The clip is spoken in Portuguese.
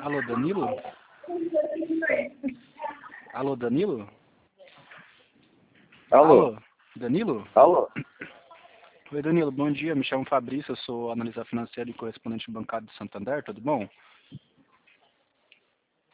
Alô, Danilo? Alô, Danilo? Alô? Danilo? Alô? Oi, Danilo, bom dia. Me chamo Fabrício, eu sou analista financeiro e correspondente bancário do Santander, tudo bom?